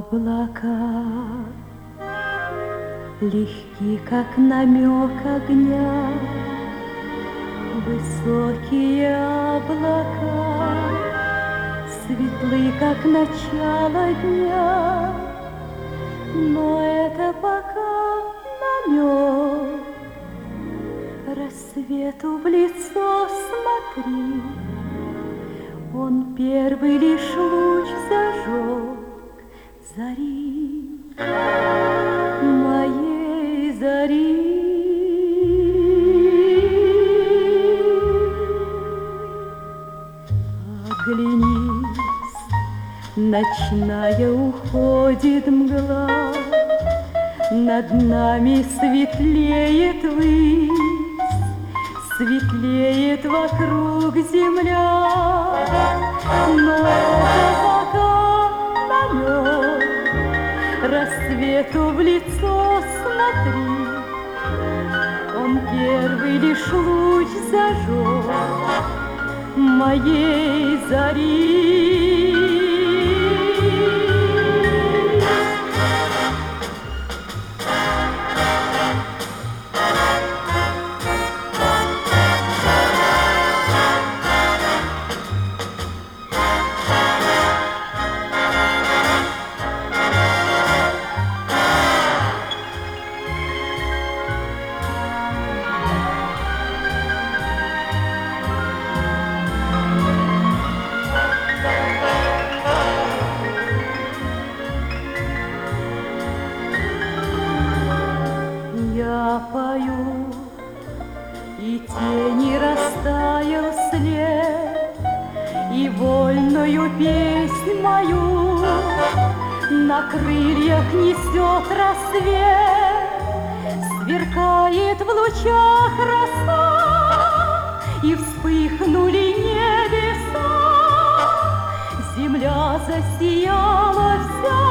Облака легки, как намек огня, высокие облака светлы, как начало дня, но это пока намек. Рассвету в лицо смотри, он первый лишь луч зажег зари, моей зари. Оглянись, ночная уходит мгла, над нами светлеет высь, светлеет вокруг земля, но это пока намек. Рассвету в лицо смотри, он первый лишь луч зажег моей зари. Я пою, и тени растаял след, и вольную песнь мою на крыльях несет рассвет. Сверкает в лучах роса, и вспыхнули небеса. Земля засияла вся,